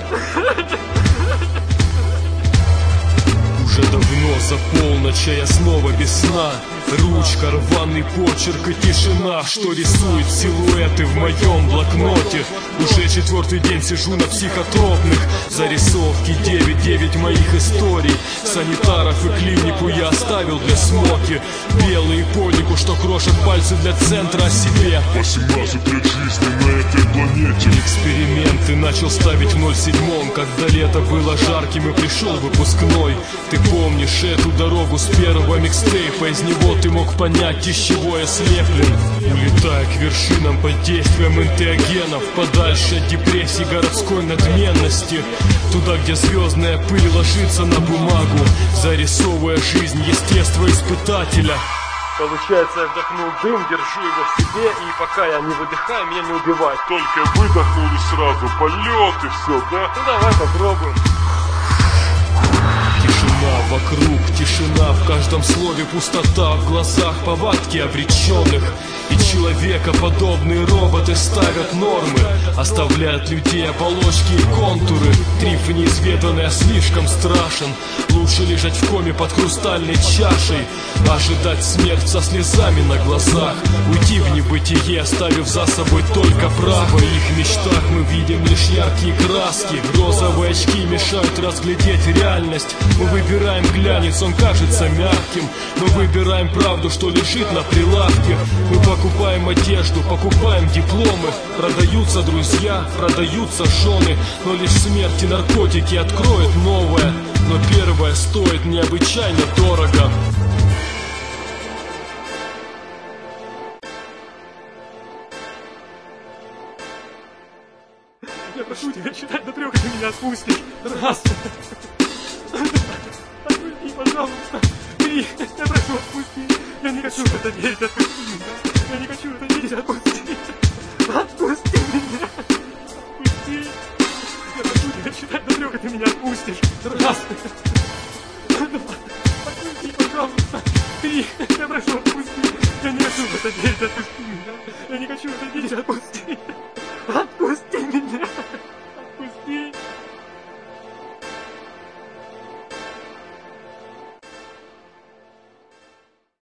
Уже давно за полночь, а я снова без сна. Ручка, рваный почерк и тишина, что рисует силуэты в моем блокноте. Уже четвертый день сижу на психотропных. Зарисовки 9 моих историй. Санитаров и клинику я оставил для смоки. Белые полику, что крошат пальцы для центра о себе. 18 лет жизни на этой планете. Эксперименты начал ставить в 07-м, когда лето было жарким и пришел выпускной. Ты помнишь эту дорогу с первого микстейпа? Из него ты мог понять, из чего я слеплен. Улетая к вершинам под действием энтеогенов, подальше от депрессии городской надменности, туда, где звездная пыль ложится на бумагу, зарисовывая жизнь естествоиспытателя. Получается, я вдохнул дым, держу его в себе, и пока я не выдыхаю, меня не убивает. Только выдохнули сразу, полет и все, да? Ну давай попробуем. Тишина вокруг, тишина в каждом слове, пустота в глазах, повадки обреченных. И человекоподобные роботы ставят нормы, оставляют людей оболочки и контуры. Триф неизведанный, а слишком страшен. Лучше лежать в коме под хрустальной чашей, ожидать смерть со слезами на глазах, уйти в небытие, оставив за собой только прах. В их мечтах мы видим лишь яркие краски. Розовые очки мешают разглядеть реальность. Мы выбираем глянец, он кажется мягким. Мы выбираем правду, что лежит на прилавке. Мы покупаем одежду, покупаем дипломы. Продаются друзья, продаются жены. Но лишь смерть и наркотики откроют новое. Но первое стоит необычайно дорого. Я прошу тебя считать до 3, и ты меня отпустишь. Раз. Отпусти, пожалуйста. 3. Я прошу, отпусти. Я не хочу в это верить, отпусти меня. Я не хочу в это верить, отпусти. Отпусти меня. Отпусти. Я прошу тебя считать до 3, и ты меня отпустишь. Раз. Отпусти, пожалуйста. 3. Я прошу, отпусти. Я не хочу в это верить, отпусти меня. Я не хочу в это верить, отпусти.